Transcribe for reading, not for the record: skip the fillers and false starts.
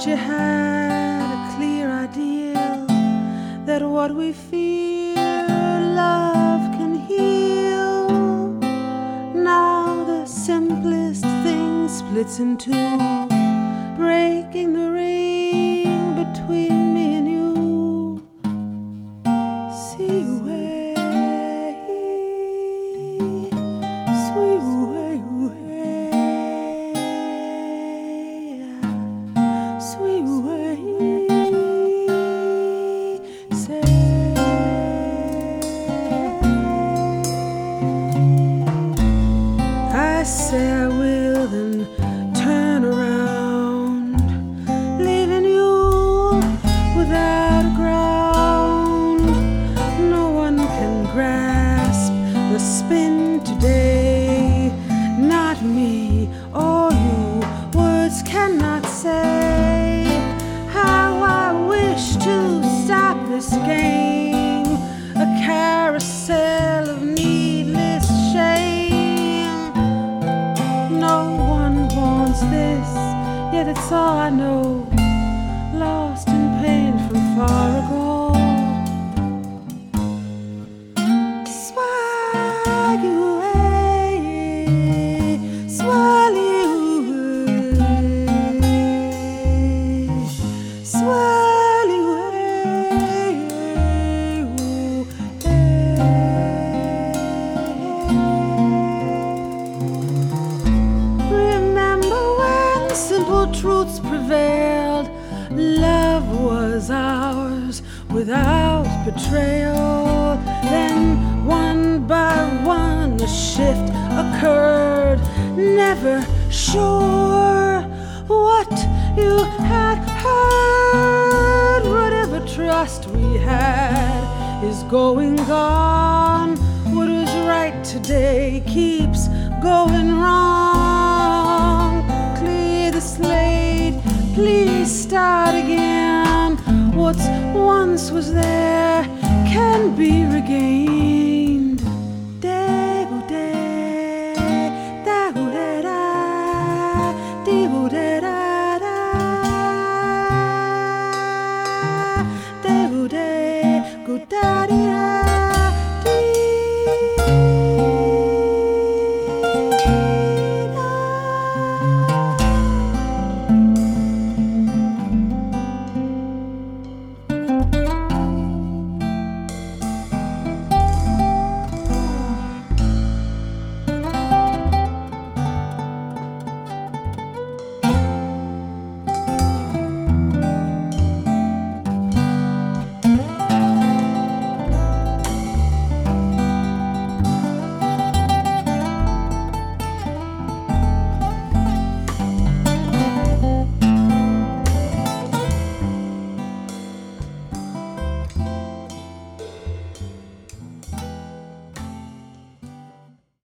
you had a clear idea that what we fear, love can heal. Now the simplest thing splits in two, breaking the ring between me and you. See way, sweet way, sweet way. Say, I say I will, then turn around, leaving you without a ground. No one can grasp the spin today, not me or you. Words cannot say how I wish to stop this game, a carousel of needless shame. No one wants this, yet it's all I know, lost in pain from far ago. Swag away, swirl you away, swirl you away. Remember when simple truths prevailed, love was ours without betrayal. Then one by one a shift occurred, never sure what you had heard. Whatever trust we had is going gone. What was right today keeps going wrong. Clear the slate, please start again. What once was there can be regained.